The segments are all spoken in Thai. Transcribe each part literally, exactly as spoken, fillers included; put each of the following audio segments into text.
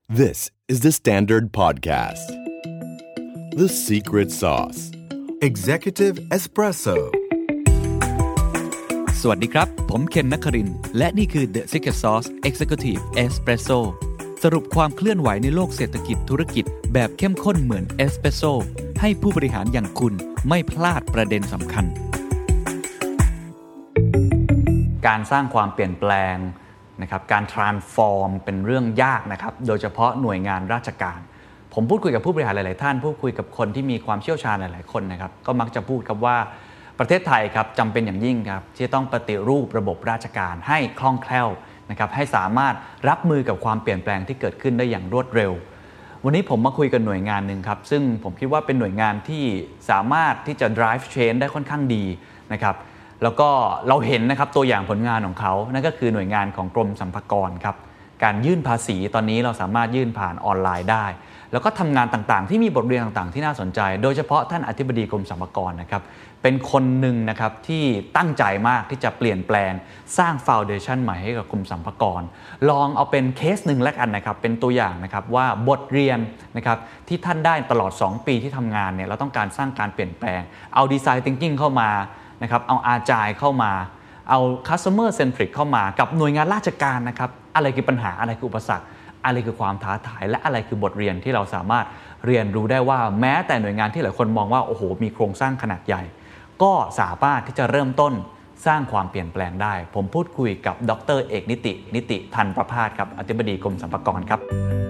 This is the Standard Podcast. The Secret Sauce. Executive Espresso. สวัสดีครับผมเคนนครินทร์และนี่คือ The Secret Sauce Executive Espresso สรุปความเคลื่อนไหวในโลกเศรษฐกิจธุรกิจแบบเข้มข้นเหมือนเอสเปรสโซ่ให้ผู้บริหารอย่างคุณไม่พลาดประเด็นสำคัญการสร้างความเปลี่ยนแปลงนะครับการ transform เป็นเรื่องยากนะครับโดยเฉพาะหน่วยงานราชการผมพูดคุยกับผู้บริหารหลายๆท่านพูดคุยกับคนที่มีความเชี่ยวชาญหลายๆคนนะครับก็มักจะพูดครับว่าประเทศไทยครับจำเป็นอย่างยิ่งครับที่จะต้องปฏิรูประบบราชการให้คล่องแคล่วนะครับให้สามารถรับมือกับความเปลี่ยนแปลงที่เกิดขึ้นได้อย่างรวดเร็ววันนี้ผมมาคุยกับหน่วยงานหนึ่งครับซึ่งผมคิดว่าเป็นหน่วยงานที่สามารถที่จะ drive change ได้ค่อนข้างดีนะครับแล้วก็เราเห็นนะครับตัวอย่างผลงานของเขานั่นก็คือหน่วยงานของกรมสรรพากรครับการยื่นภาษีตอนนี้เราสามารถยื่นผ่านออนไลน์ได้แล้วก็ทำงานต่างๆที่มีบทเรียนต่างๆที่น่าสนใจโดยเฉพาะท่านอธิบดีกรมสรรพากรนะครับเป็นคนหนึ่งนะครับที่ตั้งใจมากที่จะเปลี่ยนแปลงสร้างฟาวเดชั่นใหม่ให้กับกรมสรรพากรลองเอาเป็นเคสหนึ่งแล้วกันนะครับเป็นตัวอย่างนะครับว่าบทเรียนนะครับที่ท่านได้ตลอดสองปีที่ทำงานเนี่ยเราต้องการสร้างการเปลี่ยนแปลงเอาดีไซน์ทิงกิ้งเข้ามานะครับเอาอาจายเข้ามาเอา customer centric เข้ามากับหน่วยงานราชการนะครับอะไรคือปัญหาอะไรคืออุปสรรคอะไรคือความท้าทายและอะไรคือบทเรียนที่เราสามารถเรียนรู้ได้ว่าแม้แต่หน่วยงานที่หลายคนมองว่าโอ้โหมีโครงสร้างขนาดใหญ่ก็สามารถที่จะเริ่มต้นสร้างความเปลี่ยนแปลงได้ผมพูดคุยกับดร.เอกนิตินิติธันประภาสครับอธิบดีกรมสรรพากรครับ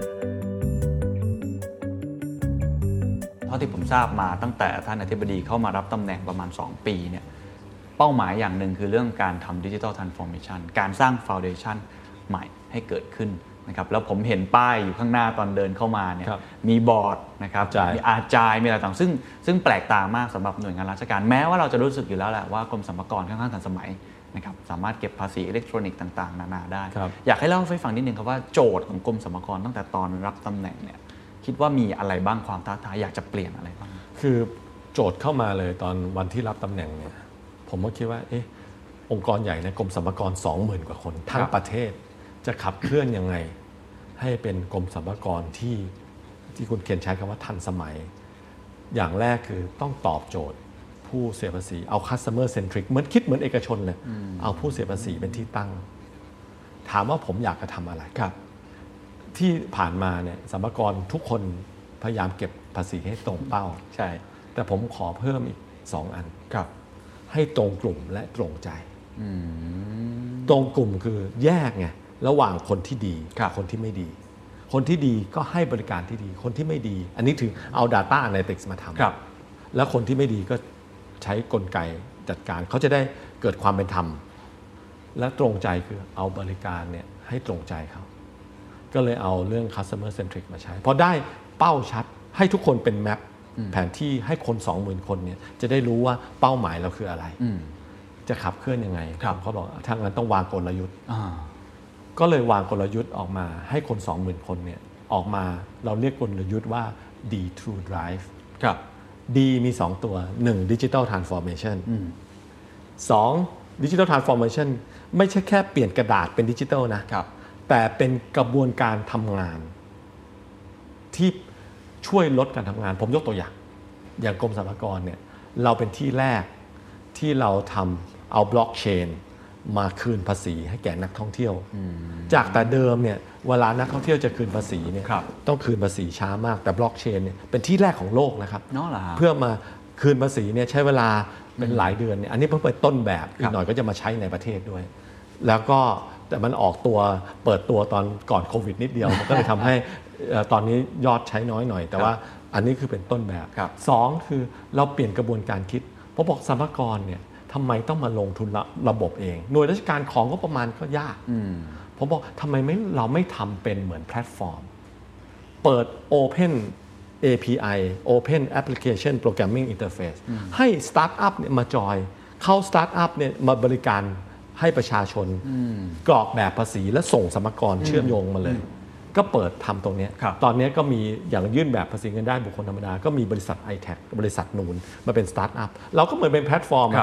เท่าที่ผมทราบมาตั้งแต่ท่านอธิบดีเข้ามารับตำแหน่งประมาณสองปีเนี่ยเป้าหมายอย่างหนึ่งคือเรื่องการทำ Digital Transformation การสร้าง Foundation ใหม่ให้เกิดขึ้นนะครับแล้วผมเห็นป้ายอยู่ข้างหน้าตอนเดินเข้ามาเนี่ยมีบอร์ดนะครับมีอาจายมีอะไรต่างซึ่งซึ่งแปลกตามากสำหรับหน่วยงานราชการแม้ว่าเราจะรู้สึกอยู่แล้วแหละว่ากรมสรรพากรค่อนข้างทันสมัยนะครับสามารถเก็บภาษีอิเล็กทรอนิกส์ต่างๆนานาได้อยากให้เล่าให้ฟังนิดนึงครับว่าโจทย์ของกรมสรรพากรตั้งแต่ตอนรับตำแหน่งเนี่ยคิดว่ามีอะไรบ้างความท้าทายอยากจะเปลี่ยนอะไรบ้างคือโจทย์เข้ามาเลยตอนวันที่รับตำแหน่งเนี่ยผมก็คิดว่าเอ๊ะองค์กรใหญ่ในกรมสรรพากร สองหมื่น กว่าคนทั้งประเทศจะขับเคลื่อนยังไงให้เป็นกรมสรรพากรที่ที่คุณเขียนใช้คำว่าทันสมัยอย่างแรกคือต้องตอบโจทย์ผู้เสียภาษีเอา customer centric เหมือนคิดเหมือนเอกชนเลยเอาผู้เสียภาษีเป็นที่ตั้งถามว่าผมอยากจะทำอะไรครับที่ผ่านมาเนี่ยสรรพากรทุกคนพยายามเก็บภาษีให้ตรงเป้าใช่แต่ผมขอเพิ่มอีกสองอันครับให้ตรงกลุ่มและตรงใจตรงกลุ่มคือแยกไงระหว่างคนที่ดีกับคนที่ไม่ดีคนที่ดีก็ให้บริการที่ดีคนที่ไม่ดีอันนี้ถึงเอา Data Analytics มาทำแล้วคนที่ไม่ดีก็ใช้กลไกจัดการเขาจะได้เกิดความเป็นธรรมและตรงใจคือเอาบริการเนี่ยให้ตรงใจเขาก็เลยเอาเรื่อง customer centric มาใช้พอได้เป้าชัดให้ทุกคนเป็นแมปแผนที่ให้คน สองหมื่น คนเนี่ยจะได้รู้ว่าเป้าหมายเราคืออะไรจะขับเคลื่อนยังไงเขาบอกทางนั้นต้องวางกลยุทธ์ก็เลยวางกลยุทธ์ออกมาให้คน สองหมื่น คนเนี่ยออกมาเราเรียกกลยุทธ์ว่า D True Drive ครับ D มีสองตัวหนึ่ง Digital Transformation สอง Digital Transformation ไม่ใช่แค่เปลี่ยนกระดาษเป็นดิจิทัลนะครับแต่เป็นกระบวนการทำงานที่ช่วยลดการทำงานผมยกตัวอย่างอย่างกรมสรรพากรเนี่ยเราเป็นที่แรกที่เราทำเอาบล็อกเชนมาคืนภาษีให้แก่นักท่องเที่ยวจากแต่เดิมเนี่ยเวลานักท่องเที่ยวจะคืนภาษีเนี่ยต้องคืนภาษีช้ามากแต่บล็อกเชนเนี่ยเป็นที่แรกของโลกนะครับเพื่อมาคืนภาษีเนี่ยใช้เวลาเป็นหลายเดือนเนี่ยอันนี้เพิ่งเป็นต้นแบบอีกหน่อยก็จะมาใช้ในประเทศด้วยแล้วก็แต่มันออกตัวเปิดตัวตอนก่อนโควิดนิดเดียวมันก็เลยทำให้ตอนนี้ยอดใช้น้อยหน่อยแต่ว่าอันนี้คือเป็นต้นแบบสองคือเราเปลี่ยนกระบวนการคิดเพราะบอกสรรพากรเนี่ยทำไมต้องมาลงทุนระบบเองหน่วยราชการของก็ประมาณก็ยากผมบอกทำไมไม่เราไม่ทำเป็นเหมือนแพลตฟอร์มเปิด Open เอ พี ไอ Open Application Programming Interface ให้สตาร์ทอัพเนี่ยมาจอยเข้าสตาร์ทอัพเนี่ยมาบริการให้ประชาชนกรอกแบบภาษีและส่งสรรพากรเชื่อมโยงมาเลยก็เปิดทำตรงนี้ตอนนี้ก็มีอย่างยื่นแบบภาษีเงินได้บุคคลธรรมดาก็มีบริษัท ไอ ที เอ ซี บริษัทนูนมาเป็นสตาร์ทอัพเราก็เหมือนเป็นแพลตฟอร์มนะครับ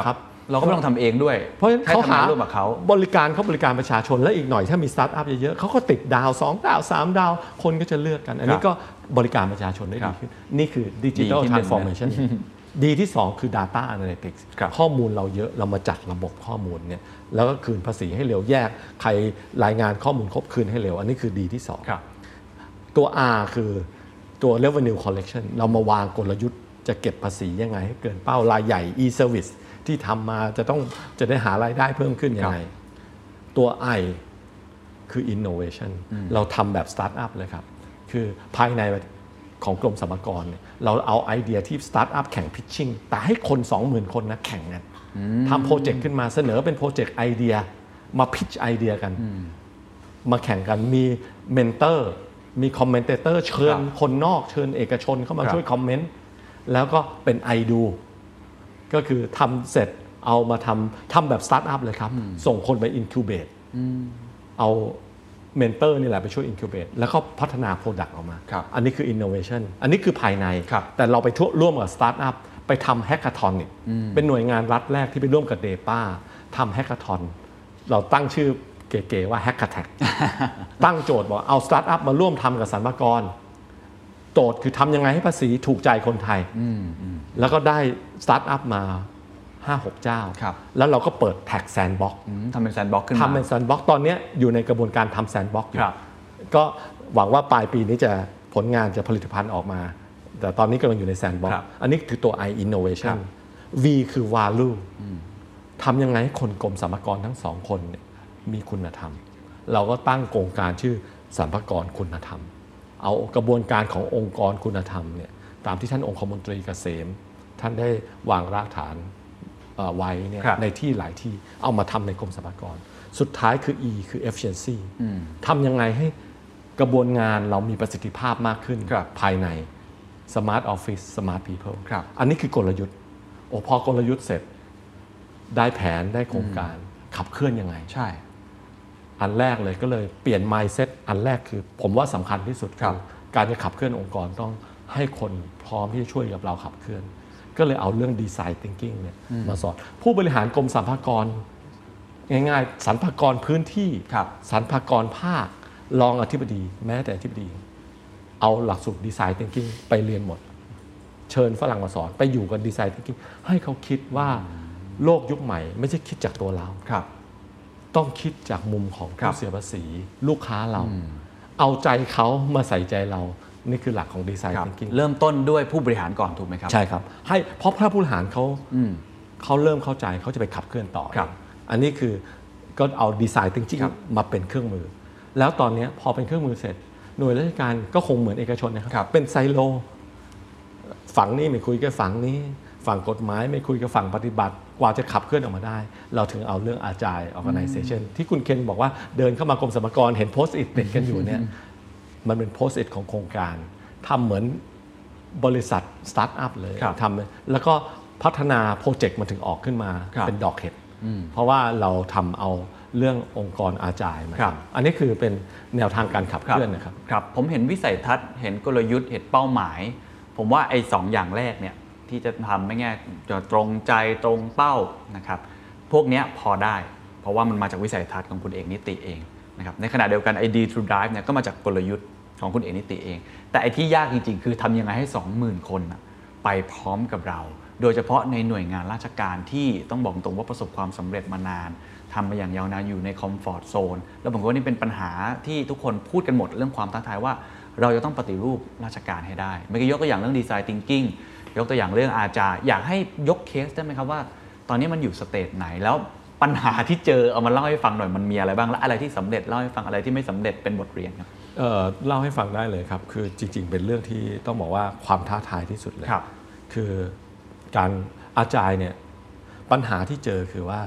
เราก็ไม่ต้องทำเองด้วยเพราะเขาหาร่วมกับเขาบริการเขาบริการประชาชนและอีกหน่อยถ้ามีสตาร์ทอัพเยอะๆเขาก็ติดดาวสองดาวสามดาวคนก็จะเลือกกันอันนี้ก็บริการประชาชนได้ดีขึ้นนี่คือ Digital Transformation ดีที่สองคือ Data Analytics ข้อมูลเราเยอะเรามาจัดระบบข้อมูลเนี่ยแล้วก็คืนภาษีให้เร็วแยกใครรายงานข้อมูลครบคืนให้เร็วอันนี้คือดีที่สองตัว R คือตัว Revenue Collection เรามาวางกลยุทธ์จะเก็บภาษียังไงให้เกินเป้ารายใหญ่ e-service ที่ทำมาจะต้องจะได้หารายได้เพิ่มขึ้นยังไงตัว I คือ innovation เราทำแบบ startup เลยครับคือภายในของกรมสรรพากรเนี่ยเราเอาไอเดียที่ startup แข่ง pitching แต่ให้คน สองหมื่น คนนะแข่งกันทำโปรเจกต์ขึ้นมาเสนอเป็นโปรเจกต์ไอเดียมา pitch ไอเดียกันมาแข่งกันมีเมนเตอร์มีคอมเมนเตเตอร์เชิญคนนอกเชิญเอกชนเข้ามาช่วยคอมเมนต์แล้วก็เป็นไอดูก็คือทำเสร็จเอามาทำทำแบบสตาร์ทอัพเลยครับส่งคนไปอินคิวเบตเอาเมนเตอร์นี่แหละไปช่วยอินคิวเบตแล้วก็พัฒนาโปรดักต์ออกมาอันนี้คืออินโนเวชันอันนี้คือภายในแต่เราไปร่วมกับสตาร์ทอัพไปทำแฮกเกอร์ทอนอีกเป็นหน่วยงานรัฐแรกที่ไปร่วมกับเดป้าทำแฮกเกอร์ทอนเราตั้งชื่อเก๋ๆว่าแฮกเกอร์แท็กตั้งโจทย์บอกเอาสตาร์ทอัพมาร่วมทำกับสรรพากรโจทย์คือทำยังไงให้ภาษีถูกใจคนไทยแล้วก็ได้สตาร์ทอัพมา ห้าหก เจ้าแล้วเราก็เปิดแท็กแซนด์บ็อกซ์ทำเป็นแซนด์บ็อกซ์ขึ้นมาทำเป็นแซนด์บ็อกซ์ตอนนี้อยู่ในกระบวนการทำแซนด์บ็อกซ์อยู่ก็หวังว่าปลายปีนี้จะผลงานจะผลิตภัณฑ์ออกมาแต่ตอนนี้กำลังอยู่ในแซนด์บ็อกซ์อันนี้คือตัว I innovation V คือ value ทำยังไงให้คนกรมสรรพากรทั้งสองคนมีคุณธรรมเราก็ตั้งโครงการชื่อสรรพากรคุณธรรมเอากระบวนการขององค์กรคุณธรรมเนี่ยตามที่ท่านองคมนตรีเกษมท่านได้วางรากฐานไว้เนี่ยในที่หลายที่เอามาทำในกรมสรรพากรสุดท้ายคือ E คือ efficiency ทำยังไงให้กระบวนงานเรามีประสิทธิภาพมากขึ้นภายใน smart office smart people อันนี้คือกลยุทธ์โอ้พอกลยุทธ์เสร็จได้แผนได้โครงการขับเคลื่อนยังไงใช่อันแรกเลยก็เลยเปลี่ยน mindset อันแรกคือผมว่าสำคัญที่สุดคือการจะขับเคลื่อนองค์กรต้องให้คนพร้อมที่จะช่วยกับเราขับเคลื่อนก็เลยเอาเรื่อง design thinking เนี่ยมาสอนผู้บริหารกรมสรรพากรง่ายๆสรรพากรพื้นที่สรรพากรภาครองอธิบดีแม้แต่อธิบดีเอาหลักสูตร design thinking ไปเรียนหมดเชิญฝรั่งมาสอนไปอยู่กับ design thinking ให้เขาคิดว่าโลกยุคใหม่ไม่ใช่คิดจากตัวเราต้องคิดจากมุมของผู้เสียภาษีลูกค้าเราเอาใจเขามาใส่ใจเรานี่คือหลักของ Design Thinking เริ่มต้นด้วยผู้บริหารก่อนถูกไหมครับใช่ครับให้เพราะผู้บริหารเขาเขาเริ่มเข้าใจเขาจะไปขับเคลื่อนต่ออันนี้คือก็เอา Design Thinking มาเป็นเครื่องมือแล้วตอนนี้พอเป็นเครื่องมือเสร็จหน่วยราชการก็คงเหมือนเอกชนนะครับเป็นไซโลฝั่งนี้ไม่คุยกับฝั่งนี้ฝั่งกฎหมายไม่คุยกับฝั่งปฏิบัติกว่าจะขับเคลื่อนออกมาได้เราถึงเอาเรื่อง Agile Organization ที่คุณเคนบอกว่าเดินเข้ามากรมสรรพากรเห็นโพสต์อิทติดกันอยู่เนี่ยมันเป็นโพสต์อิทของโครงการทำเหมือนบริษัทสตาร์ทอัพเลยทำแล้วก็พัฒนาโปรเจกต์มันถึงออกขึ้นมาเป็นดอกเห็ดเพราะว่าเราทำเอาเรื่ององค์กร Agile มาอันนี้คือเป็นแนวทางการขับเคลื่อนนะครับครับผมเห็นวิสัยทัศน์เห็นกลยุทธ์เห็นเป้าหมายผมว่าไอ้สองอย่างแรกเนี่ยที่จะทำไม่ง่ายจะตรงใจตรงเป้านะครับพวกนี้พอได้เพราะว่ามันมาจากวิสัยทัศน์ของคุณเอกนิติเองนะครับในขณะเดียวกันไอ้ D to Drive เนี่ยก็มาจากกลยุทธ์ของคุณเอกนิติเองแต่ไอ้ที่ยากจริงๆคือทำยังไงให้ สองหมื่น คนไปพร้อมกับเราโดยเฉพาะในหน่วยงานราชการที่ต้องบอกตรงว่าประสบความสำเร็จมานานทำมาอย่างยาวนานอยู่ในคอมฟอร์ตโซนแล้วผมว่านี่เป็นปัญหาที่ทุกคนพูดกันหมดเรื่องความท้าทายว่าเราจะต้องปฏิรูปราชการให้ได้เมื่อกี้ยกตัวอย่างเรื่อง Design Thinkingยกตัวอย่างเรื่องอาจารย์อยากให้ยกเคสได้ไหมครับว่าตอนนี้มันอยู่สเตจไหนแล้วปัญหาที่เจอเอามาเล่าให้ฟังหน่อยมันมีอะไรบ้างและอะไรที่สำเร็จเล่าให้ฟังอะไรที่ไม่สำเร็จเป็นบทเรียนครับเอ่อเล่าให้ฟังได้เลยครับคือจริงๆเป็นเรื่องที่ต้องบอกว่าความท้าทายที่สุดเลยคือการอาจารย์เนี่ยปัญหาที่เจอคือว่า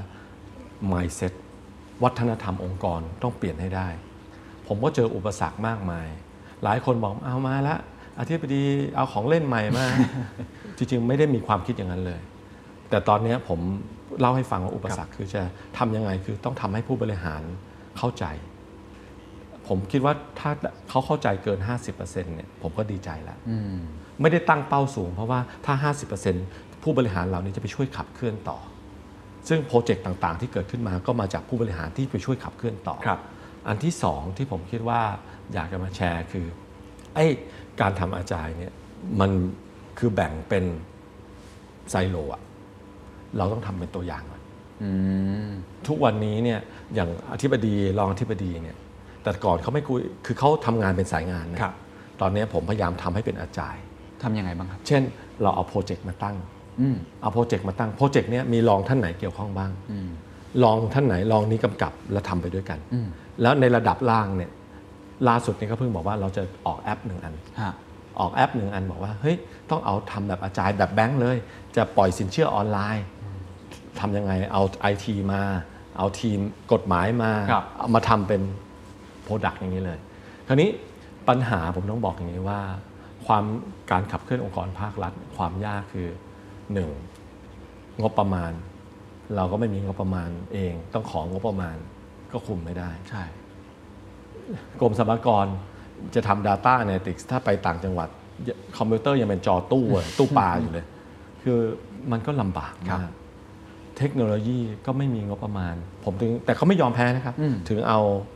mindset วัฒนธรรมองค์กรต้องเปลี่ยนให้ได้ผมก็เจออุปสรรคมากมายหลายคนบอกเอามาละอธิบดีเอาของเล่นใหม่มา จริงๆไม่ได้มีความคิดอย่างนั้นเลยแต่ตอนนี้ผมเล่าให้ฟังว่าอุปสรรคคือจะทำยังไงคือต้องทำให้ผู้บริหารเข้าใจผมคิดว่าถ้าเขาเข้าใจเกิน ห้าสิบเปอร์เซ็นต์ เนี่ยผมก็ดีใจแล้วไม่ได้ตั้งเป้าสูงเพราะว่าถ้า ห้าสิบเปอร์เซ็นต์ ผู้บริหารเหล่านี้จะไปช่วยขับเคลื่อนต่อซึ่งโปรเจกต์ต่างๆที่เกิดขึ้นมาก็มาจากผู้บริหารที่ไปช่วยขับเคลื่อนต่ออันที่สองที่ผมคิดว่าอยากจะมาแชร์คือไอ้การทำอาจารย์เนี่ยมันคือแบ่งเป็นไซโลอะเราต้องทำเป็นตัวอย่างก่อนทุกวันนี้เนี่ยอย่างอธิบดีรองอธิบดีเนี่ยแต่ก่อนเขาไม่คุยคือเขาทำงานเป็นสายงานนะตอนนี้ผมพยายามทำให้เป็นอาจารย์ทำยังไงบ้างครับเช่นเราเอาโปรเจกต์มาตั้งเอาโปรเจกต์มาตั้งโปรเจกต์นี้มีรองท่านไหนเกี่ยวข้องบ้างรองท่านไหนรองนี้กำกับแล้วทำไปด้วยกันแล้วในระดับล่างเนี่ยล่าสุดนี้ก็เพิ่งบอกว่าเราจะออกแอปหนึ่งอันออกแอปหนึ่งอันบอกว่าเฮ้ยต้องเอาทำแบบอาจารย์แบบแบงค์เลยจะปล่อยสินเชื่อออนไลน์ทำยังไงเอา ไอ ที มาเอาทีมกฎหมายมาเอามาทำเป็นโปรดักต์อย่างนี้เลยคราวนี้ปัญหาผมต้องบอกอย่างนี้ว่าความการขับเคลื่อนองค์กรภาครัฐความยากคือหนึ่งงบประมาณเราก็ไม่มีงบประมาณเองต้องของงบประมาณก็คุมไม่ได้ใช่กรมสรรพากรจะทำ Data Analytics ถ้าไปต่างจังหวัดคอมพิวเตอร์ยังเป็นจอตู้ตู้ปลาอยู่เลยคือมันก็ลำบากมากเทคโนโลยีก็ไม่มีงบประมาณผมถึงแต่เขาไม่ยอมแพ้นะครับถึงเอา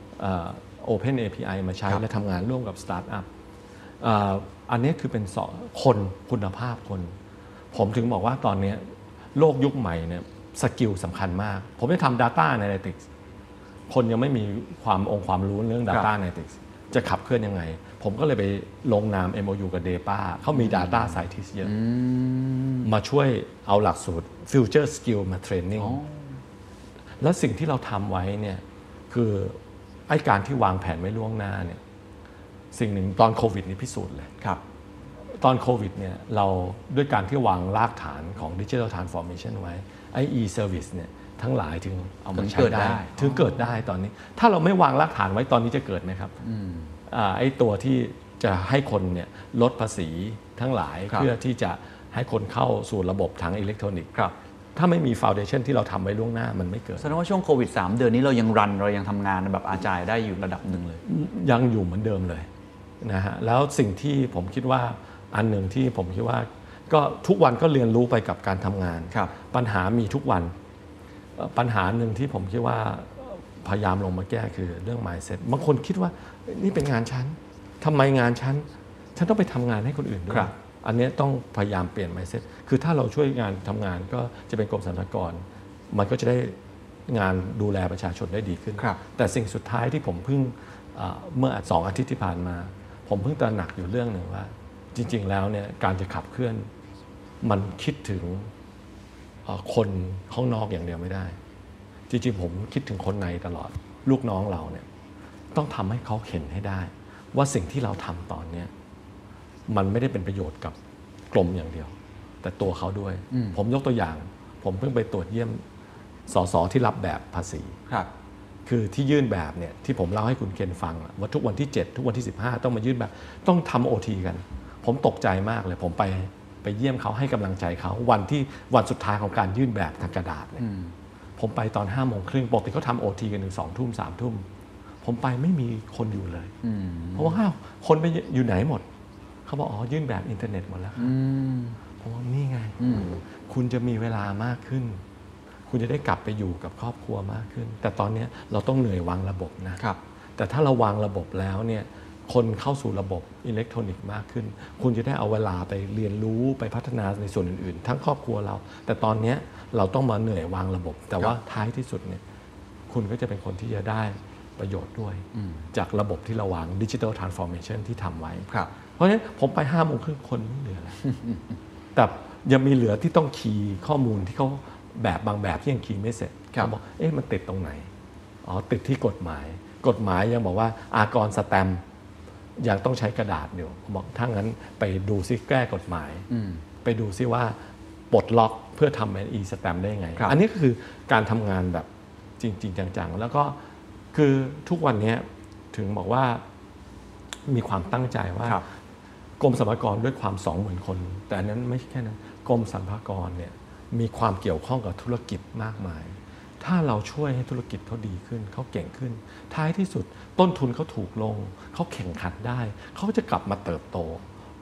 Open เอ พี ไอ มาใช้และทำงานร่วมกับสตาร์ทอัพอันนี้คือเป็นคนคุณภาพคนผมถึงบอกว่าตอนนี้โลกยุคใหม่เนี่ยสกิลสำคัญมากผมได้ทำ Data Analytics คนยังไม่มีความองค์ความรู้เรื่อง Data Analytics จะขับเคลื่อนยังไงผมก็เลยไปลงนาม เอ็ม โอ ยู กับ เดป้า เขามี Data Scientist เยอะมาช่วยเอาหลักสูตร Future Skill มาเทรนนิ่งแล้วสิ่งที่เราทำไว้เนี่ยคือไอ้การที่วางแผนไว้ล่วงหน้าเนี่ยสิ่งหนึ่งตอนโควิดนี่พิสูจน์เลยครับตอนโควิดเนี่ยเราด้วยการที่วางรากฐานของ Digital Transformation ไว้ไอ้ e-service เนี่ยทั้งหลายถึงเอามาใช้ได้ถึงเกิดได้ตอนนี้ถ้าเราไม่วางรากฐานไว้ตอนนี้จะเกิดไหมครับไอ้ตัวที่จะให้คนเนี่ยลดภาษีทั้งหลายเพื่อที่จะให้คนเข้าสู่ระบบทางอิเล็กทรอนิกส์ถ้าไม่มีฟาวเดชั่นที่เราทำไว้ล่วงหน้ามันไม่เกิดแสดงว่าช่วงโควิดสามเดือนนี้เรายังรันเรายังทำงานแบบอาจารย์ได้อยู่ระดับหนึ่งเลยยังอยู่เหมือนเดิมเลยนะฮะแล้วสิ่งที่ผมคิดว่าอันหนึ่งที่ผมคิดว่าก็ทุกวันก็เรียนรู้ไปกับการทำงานปัญหามีทุกวันปัญหาหนึ่งที่ผมคิดว่าพยายามลงมาแก้คือเรื่อง mindset บางคนคิดว่านี่เป็นงานฉันทำไมงานฉันฉันต้องไปทำงานให้คนอื่นด้วยอันนี้ต้องพยายามเปลี่ยน mindset คือถ้าเราช่วยงานทำงานก็จะเป็นกรมสรรพากรมันก็จะได้งานดูแลประชาชนได้ดีขึ้นแต่สิ่งสุดท้ายที่ผมเพิ่งเมื่อสองอาทิตย์ที่ผ่านมาผมเพิ่งตระหนักอยู่เรื่องหนึ่งว่าจริงๆแล้วเนี่ยการจะขับเคลื่อนมันคิดถึงคนข้างนอกอย่างเดียวไม่ได้จริงๆผมคิดถึงคนในตลอดลูกน้องเราเนี่ยต้องทำให้เขาเห็นให้ได้ว่าสิ่งที่เราทำตอนนี้มันไม่ได้เป็นประโยชน์กับกรมอย่างเดียวแต่ตัวเขาด้วยผมยกตัวอย่างผมเพิ่งไปตรวจเยี่ยมสสที่รับแบบภาษีครับคือที่ยื่นแบบเนี่ยที่ผมเล่าให้คุณเคนฟังว่าทุกวันที่เจ็ดทุกวันที่สิบห้าต้องมายื่นแบบต้องทำ โอ ที กันผมตกใจมากเลยผมไปไปเยี่ยมเขาให้กำลังใจเขาวันที่วันสุดท้ายของการยื่นแบบทางกระดาษเนี่ยผมไปตอนห้าโมงครึ่งปกติเขาทำ โอ ที กันถึงสองทุ่มสามทุ่มผมไปไม่มีคนอยู่เลยเพราะว่าอ้าวคนไปอยู่ไหนหมดเขาบอกอ๋อยื่นแบบอินเทอร์เน็ตหมดแล้วครับผมว่านี่ไงคุณจะมีเวลามากขึ้นคุณจะได้กลับไปอยู่กับครอบครัวมากขึ้นแต่ตอนนี้เราต้องเหนื่อยวางระบบนะครับแต่ถ้าเราวางระบบแล้วเนี่ยคนเข้าสู่ระบบอิเล็กทรอนิกส์มากขึ้นคุณจะได้เอาเวลาไปเรียนรู้ไปพัฒนาในส่วนอื่นๆทั้งครอบครัวเราแต่ตอนนี้เราต้องมาเหนื่อยวางระบบแต่ว่าท้ายที่สุดเนี่ยคุณก็จะเป็นคนที่จะได้ประโยชน์ด้วยจากระบบที่เราวาง Digital Transformation ที่ทำไว้เพราะฉะนั้นผมไปห้าโมงครึ่งคนไม่เหลือแล้วแต่ยังมีเหลือที่ต้องคีย์ข้อมูลที่เขาแบบบางแบบที่ยังคีย์ไม่เสร็จเขาบอกเอ๊ะมันติดตรงไหนอ๋อติดที่กฎหมายกฎหมายยังบอกว่าอากรสแตมป์ยังต้องใช้กระดาษอยู่ผมบอกถ้างั้นไปดูซิแก้กฎหมายไปดูซิว่าปลดล็อกเพื่อทำเป็น e-stamp ได้ยังไงอันนี้ก็คือการทำงานแบบจริงๆจังๆแล้วก็คือทุกวันนี้ถึงบอกว่ามีความตั้งใจว่ากรมสรรพากรด้วยความ สองหมื่น คนแต่นั้นไม่ใช่แค่นั้นกรมสรรพากรเนี่ยมีความเกี่ยวข้องกับธุรกิจมากมายถ้าเราช่วยให้ธุรกิจเขาดีขึ้นเขาเก่งขึ้นท้ายที่สุดต้นทุนเขาถูกลงเขาแข่งขันได้เขาจะกลับมาเติบโต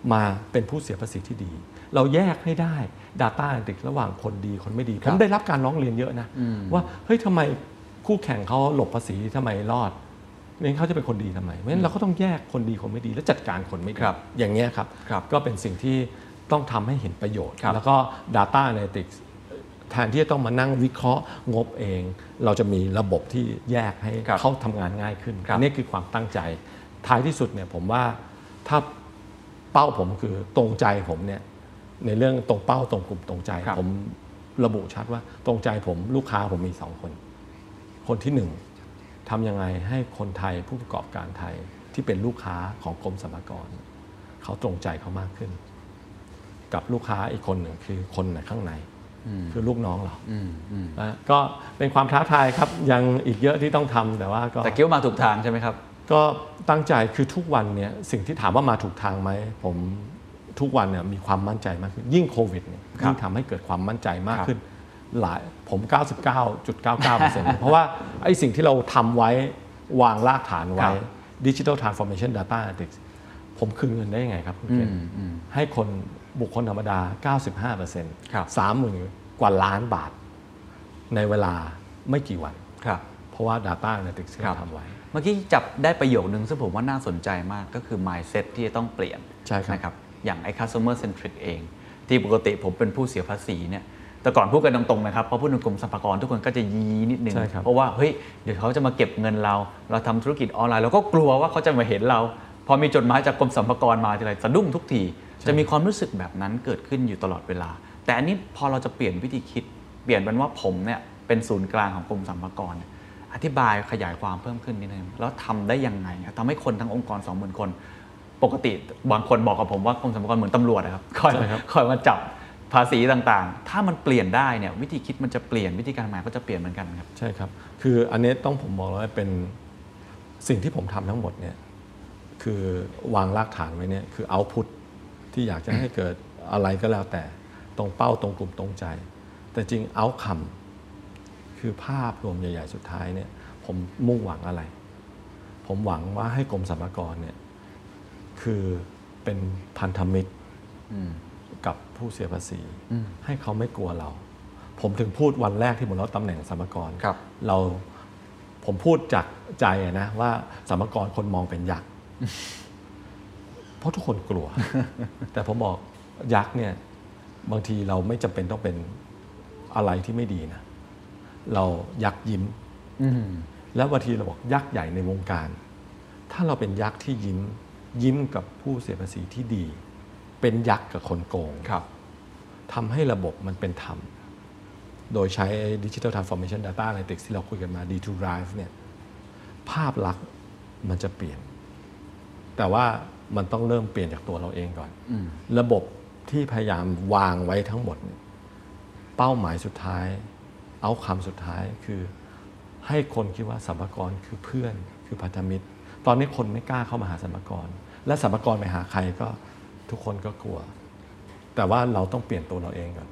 มาเป็นผู้เสียภาษีที่ดีเราแยกให้ได้ Data Analytics ระหว่างคนดีคนไม่ดีผมได้รับการร้องเรียนเยอะนะว่าเฮ้ยทำไมคู่แข่งเขาหลบภาษีทำไมรอดงั้นเขาจะเป็นคนดีทำไมเพราะฉะนั้นเราก็ต้องแยกคนดีคนไม่ดีและจัดการคนไม่ดีอย่างเงี้ยครับก็เป็นสิ่งที่ต้องทำให้เห็นประโยชน์แล้วก็ Data Analytics แทนที่จะต้องมานั่งวิเคราะห์งบเองเราจะมีระบบที่แยกให้เขาทำงานง่ายขึ้นนี่คือความตั้งใจท้ายที่สุดเนี่ยผมว่าถ้าเป้าผมคือตรงใจผมเนี่ยในเรื่องตรงเป้าตรงกลุ่มตรงใจผมระบุชัดว่าตรงใจผมลูกค้าผมมีสองคนคนที่หนึ่งทำยังไงให้คนไทยผู้ประกอบการไทยที่เป็นลูกค้าของกรมสรรพากรเขาตรงใจเขามากขึ้นกับลูกค้าอีกคนหนึ่งคือคนในข้างในคือลูกน้องเรานะก็เป็นความท้าทายครับยังอีกเยอะที่ต้องทำแต่ว่าก็แต่คิดว่ามาถูกทางใช่ไหมครับก็ตั้งใจคือทุกวันเนี่ยสิ่งที่ถามว่ามาถูกทางไหมผมทุกวันเนี่ยมีความมั่นใจมากขึ้นยิ่งโควิดเนี่ยยิ่งทำให้เกิดความมั่นใจมากขึ้นหลายผม เก้าสิบเก้าจุดเก้าเก้าเปอร์เซ็นต์ เพราะว่าไอ้สิ่งที่เราทำไว้วางรากฐานไว้ Digital Transformation Data Analytics ผมคืนเงินได้ยังไงครับคุณเคนให้คนบุคคลธรรมดา เก้าสิบห้าเปอร์เซ็นต์ สามหมื่น กว่าล้านบาทในเวลาไม่กี่วันเพราะว่า Data Analytics ที่เราทำไว้เมื่อกี้จับได้ประโยคนึงซึ่งผมว่าน่าสนใจมากก็คือ mindset ที่จะต้องเปลี่ยนนะครับอย่างไอ้ customer centric เองที่ปกติผมเป็นผู้เสียภาษีเนี่ยแต่ก่อนพูดกันตรงๆนะครับพอพูดถึงกรมสรรพากรทุกคนก็จะยีนิดนึงเพราะว่าเฮ้ยเดี๋ยวเขาจะมาเก็บเงินเราเราทำธุรกิจออนไลน์เราก็กลัวว่าเขาจะมาเห็นเราพอมีจดหมายจากกรมสรรพากรมาทีไรสะดุ้งทุกทีจะมีความรู้สึกแบบนั้นเกิดขึ้นอยู่ตลอดเวลาแต่อันนี้พอเราจะเปลี่ยนวิธีคิดเปลี่ยนเป็นว่าผมเนี่ยเป็นศูนย์กลางของกรมสรรพากรอธิบายขยายความเพิ่มขึ้นนิดนึงแล้วทำได้ยังไงทำให้คนทั้งองค์กร สองหมื่น คนปกติบางคนบอกกับผมว่ากรมสรรพากรเหมือนตำรวจนะครับคอยคอยมาจับภาษีต่างๆถ้ามันเปลี่ยนได้เนี่ยวิธีคิดมันจะเปลี่ยนวิธีการทำงานก็จะเปลี่ยนเหมือนกันครับใช่ครับคืออันนี้ต้องผมบอกว่าเป็นสิ่งที่ผมทำทั้งหมดเนี่ยคือวางรากฐานไว้เนี่ยคือเอาท์พุตที่อยากจะให้เกิดอะไรก็แล้วแต่ตรงเป้าตรงกลุ่มตรงใจแต่จริงเอาท์คัมคือภาพรวมใหญ่ๆสุดท้ายเนี่ยผมมุ่งหวังอะไรผมหวังว่าให้กรมสรรพากรเนี่ยคือเป็นพันธมิตรกับผู้เสียภาษีให้เขาไม่กลัวเราผมถึงพูดวันแรกที่ผมรับตำแหน่งสรรพากรเราผมพูดจากใจนะว่าสรรพากรคนมองเป็นยักษ์เพราะทุกคนกลัว แต่ผมบอกยักษ์เนี่ยบางทีเราไม่จำเป็นต้องเป็นอะไรที่ไม่ดีนะเรายักษ์ยิ้มแล้วบางทีเราบอกยักษ์ใหญ่ในวงการถ้าเราเป็นยักษ์ที่ยิ้มยิ้มกับผู้เสียภาษีที่ดีเป็นยักษ์กับคนโกงทำให้ระบบมันเป็นธรรมโดยใช้ Digital Transformation Data Analytics ที่เราคุยกันมา ดี ทู Drive เนี่ยภาพลักษณ์มันจะเปลี่ยนแต่ว่ามันต้องเริ่มเปลี่ยนจากตัวเราเองก่อนระบบที่พยายามวางไว้ทั้งหมดเป้าหมายสุดท้ายเอาคำสุดท้ายคือให้คนคิดว่าสรรพากรคือเพื่อนคือพันธมิตรตอนนี้คนไม่กล้าเข้ามาหาสรรพากรและสรรพากรไปหาใครก็ทุกคนก็กลัวแต่ว่าเราต้องเปลี่ยนตัวเราเองก่อน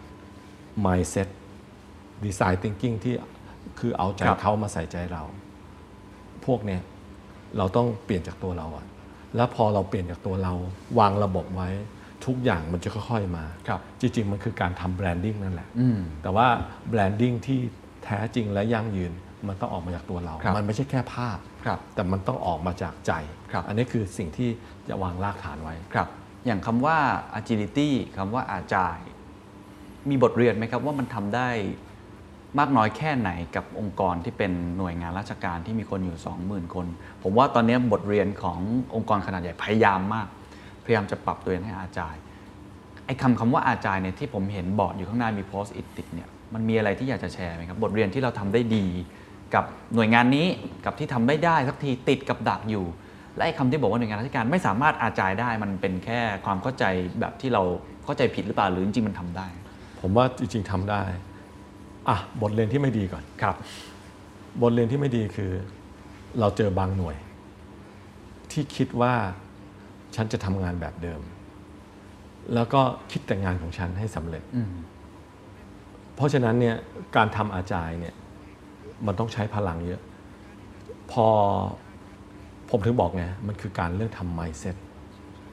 mindset design thinking ที่คือเอาใจเขามาใส่ใจเราพวกเนี้ยเราต้องเปลี่ยนจากตัวเราอ่ะแล้วพอเราเปลี่ยนจากตัวเราวางระบบไว้ทุกอย่างมันจะค่อยๆมาจริงๆมันคือการทำแบรนดิ้งนั่นแหละแต่ว่าแบรนดิ้งที่แท้จริงและยั่งยืนมันต้องออกมาจากตัวเรามันไม่ใช่แค่ภาพแต่มันต้องออกมาจากใจอันนี้คือสิ่งที่จะวางรากฐานไว้ครับอย่างคำว่า agility คำว่า agile มีบทเรียนไหมครับว่ามันทำได้มากน้อยแค่ไหนกับองค์กรที่เป็นหน่วยงานราชการที่มีคนอยู่ สองหมื่น คนผมว่าตอนนี้บทเรียนขององค์กรขนาดใหญ่พยายามมากพยายามจะปรับตัวเองให้ agile ไอ้คำคำว่า agile เนี่ยที่ผมเห็นบอร์ดอยู่ข้างหน้ามี post it ติดเนี่ยมันมีอะไรที่อยากจะแชร์ไหมครับบทเรียนที่เราทำได้ดีกับหน่วยงานนี้กับที่ทำไม่ได้สักทีติดกับดักอยู่และไอ้คำที่บอกว่าหน่วยงานราชการไม่สามารถอาจายได้มันเป็นแค่ความเข้าใจแบบที่เราเข้าใจผิดหรือเปล่าหรือจริงๆมันทำได้ผมว่าจริงๆทำได้อ่ะบทเรียนที่ไม่ดีก่อนครับบทเรียนที่ไม่ดีคือเราเจอบางหน่วยที่คิดว่าฉันจะทำงานแบบเดิมแล้วก็คิดแต่งานของฉันให้สำเร็จเพราะฉะนั้นเนี่ยการทำอาจายเนี่ยมันต้องใช้พลังเยอะพอผมถึงบอกไงมันคือการเรื่องทำ mindset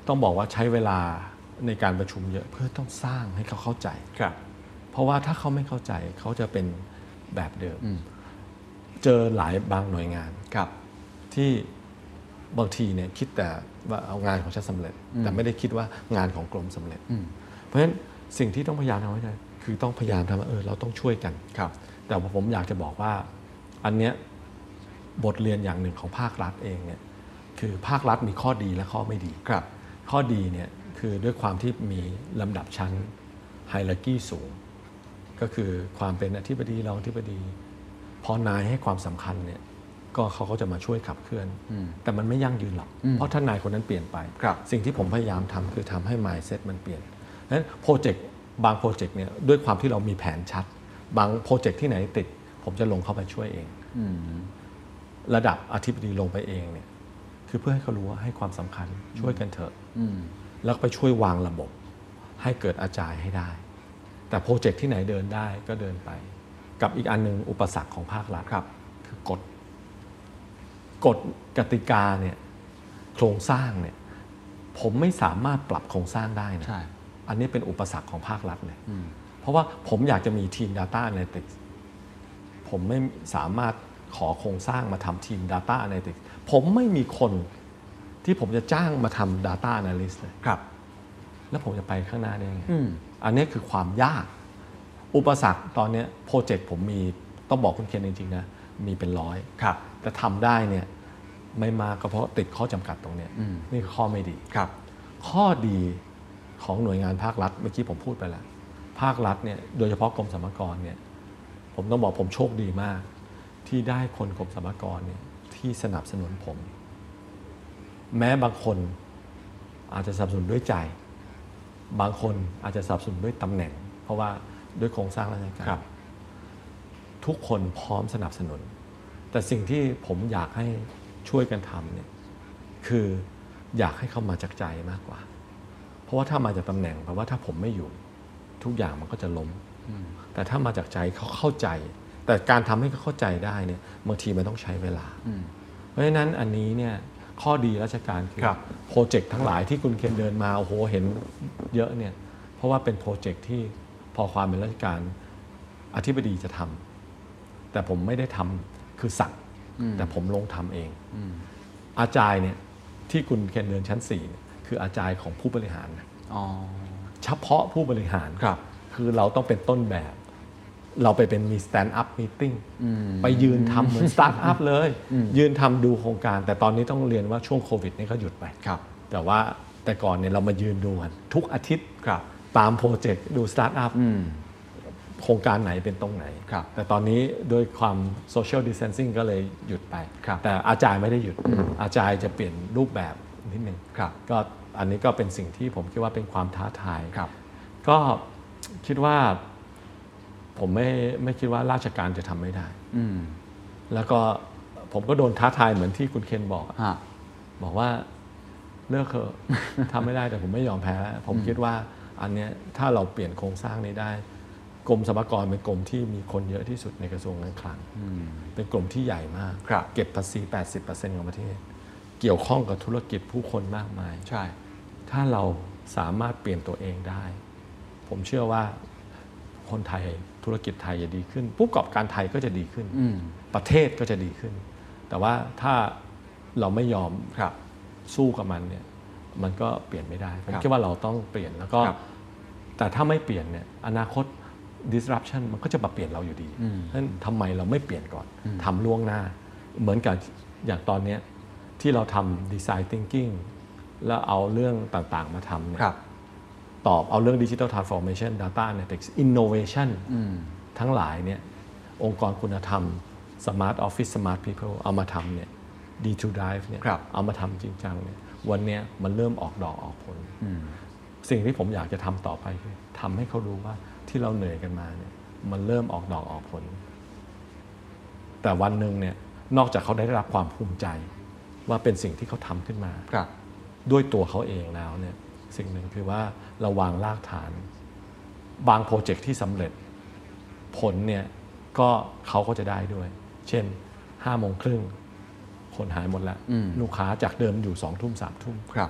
ต้องบอกว่าใช้เวลาในการประชุมเยอะเพื่อต้องสร้างให้เขาเข้าใจครับเพราะว่าถ้าเขาไม่เข้าใจเขาจะเป็นแบบเดิมเจอหลายบางหน่วยงานครับที่บางทีเนี่ยคิดแต่ว่าเอางานของฉันสำเร็จแต่ไม่ได้คิดว่างานของกรมสำเร็จเพราะฉะนั้นสิ่งที่ต้องพยายามทำให้ได้คือต้องพยายามทำว่าเออเราต้องช่วยกันครับแต่ผมอยากจะบอกว่าอันเนี้ยบทเรียนอย่างหนึ่งของภาครัฐเองเนี่ยคือภาครัฐมีข้อดีและข้อไม่ดีครับข้อดีเนี่ยคือด้วยความที่มีลำดับชั้นไฮรักีสูงก็คือความเป็นอธิบดีรองอธิบดีพอนายให้ความสำคัญเนี่ยก็เขาก็จะมาช่วยขับเคลื่อนแต่มันไม่ยั่งยืนหรอกเพราะท่านนายคนนั้นเปลี่ยนไปสิ่งที่ผมพยายามทำคือทำให้ mindset มันเปลี่ยนดังนั้นโปรเจกต์บางโปรเจกต์เนี่ยด้วยความที่เรามีแผนชัดบางโปรเจกต์ที่ไหนติดผมจะลงเข้าไปช่วยเองระดับอธิบดีลงไปเองเนี่ยคือเพื่อให้เขารู้ว่าให้ความสำคัญช่วยกันเถอะแล้วไปช่วยวางระบบให้เกิดอาจายให้ได้แต่โปรเจกต์ที่ไหนเดินได้ก็เดินไปกับอีกอันนึงอุปสรรคของภาครัฐครับคือกฎกฎกติกาเนี่ยโครงสร้างเนี่ยผมไม่สามารถปรับโครงสร้างได้นะอันนี้เป็นอุปสรรคของภาครัฐเลยเพราะว่าผมอยากจะมีทีม Data Analytics ผมไม่สามารถขอโครงสร้างมาทำทีม Data Analytics ผมไม่มีคนที่ผมจะจ้างมาทำ Data Analyst เลยครับแล้วผมจะไปข้างหน้าได้ยังไงอันนี้คือความยากอุปสรรคตอนนี้โปรเจกต์ผมมีต้องบอกคุณเคนจริงๆนะมีเป็นร้อยครับแต่ทำได้เนี่ยไม่มากก็เพราะติดข้อจำกัดตรงนี้นี่คือข้อไม่ดีครับข้อดีของหน่วยงานภาครัฐเมื่อกี้ผมพูดไปแล้วภาครัฐเนี่ยโดยเฉพาะกรมสรรพากรเนี่ยผมต้องบอกผมโชคดีมากที่ได้คนกรมสรรพากรเนี่ยที่สนับสนุนผมแม้บางคนอาจจะสนับสนุนด้วยใจบางคนอาจจะสนับสนุนด้วยตำแหน่งเพราะว่าด้วยโครงสร้างราชการทุกคนพร้อมสนับสนุนแต่สิ่งที่ผมอยากให้ช่วยกันทำเนี่ยคืออยากให้เข้ามาจากใจมากกว่าเพราะว่าถ้ามาจากตำแหน่งแปลว่าถ้าผมไม่อยู่ทุกอย่างมันก็จะล้มแต่ถ้ามาจากใจเขาเข้าใจแต่การทำให้เขาเข้าใจได้เนี่ยบางทีมันต้องใช้เวลาเพราะฉะนั้นอันนี้เนี่ยข้อดีราชการคือโปรเจกต์ทั้งหลายที่คุณเคนเดินมาโอ้โหเห็นเยอะเนี่ยเพราะว่าเป็นโปรเจกต์ที่พอความเป็นราชการอธิบดีจะทำแต่ผมไม่ได้ทำคือสั่งแต่ผมลงทำเองอาจารย์เนี่ยที่คุณเคนเดินชั้นสี่คืออาจารย์ของผู้บริหารเฉพาะผู้บริหารครับคือเราต้องเป็นต้นแบบเราไปเป็นมี stand up meeting ไปยืนทำเหมือน start up เลยยืนทำดูโครงการแต่ตอนนี้ต้องเรียนว่าช่วงโควิดนี่ก็หยุดไปแต่ว่าแต่ก่อนเนี่ยเรามายืนดูกันทุกอาทิตย์ตามโปรเจกต์ดู start up โครงการไหนเป็นตรงไหนแต่ตอนนี้โดยความ social distancing ก็เลยหยุดไปแต่อาจารย์ไม่ได้หยุดอาจารย์จะเปลี่ยนรูปแบบนิดนึงก็อันนี้ก็เป็นสิ่งที่ผมคิดว่าเป็นความท้าทายก็คิดว่าผมไม่ไม่คิดว่าราชการจะทำไม่ได้แล้วก็ผมก็โดนท้าทายเหมือนที่คุณเคนบอกบอกว่าเลิกเถอะทำไม่ได้แต่ผมไม่ยอมแพ้ผมคิดว่าอันนี้ถ้าเราเปลี่ยนโครงสร้างนี้ได้กรมสรรพากรเป็นกรมที่มีคนเยอะที่สุดในกระทรวงการคลังเป็นกรมที่ใหญ่มากเก็บภาษี แปดสิบเปอร์เซ็นต์ ของประเทศเกี่ยวข้องกับธุรกิจผู้คนมากมายใช่ถ้าเราสามารถเปลี่ยนตัวเองได้ผมเชื่อว่าคนไทยธุรกิจไทยจะดีขึ้นผู้ประกอบการไทยก็จะดีขึ้นประเทศก็จะดีขึ้นแต่ว่าถ้าเราไม่ยอมสู้กับมันเนี่ยมันก็เปลี่ยนไม่ได้ผมคิดว่าเราต้องเปลี่ยนแล้วก็แต่ถ้าไม่เปลี่ยนเนี่ยอนาคต disruption มันก็จะมาเปลี่ยนเราอยู่ดีฉะนั้นทำไมเราไม่เปลี่ยนก่อนทำล่วงหน้าเหมือนกับอย่างตอนนี้ที่เราทำ design thinking แล้วเอาเรื่องต่างๆมาทำเนี่ยตอบเอาเรื่อง digital transformation data analytics innovation ทั้งหลายเนี่ยองค์กรคุณธรรม smart office smart people เอามาทำเนี่ย ดี ทู Drive เนี่ยเอามาทำจริงจังเนี่ยวันนี้มันเริ่มออกดอกออกผลสิ่งที่ผมอยากจะทำต่อไปคือทำให้เขารู้ว่าที่เราเหนื่อยกันมาเนี่ยมันเริ่มออกดอกออกผลแต่วันหนึ่งเนี่ยนอกจากเขาได้รับความภูมิใจว่าเป็นสิ่งที่เขาทำขึ้นมาด้วยตัวเขาเองแล้วเนี่ยสิ่งหนึ่งคือว่าเราวางรากฐานบางโปรเจกต์ที่สำเร็จผลเนี่ยก็เขาก็จะได้ด้วยเช่นห้าโมงครึ่งคนหายหมดแล้วลูกค้าจากเดิมอยู่สองทุ่มสามทุ่ม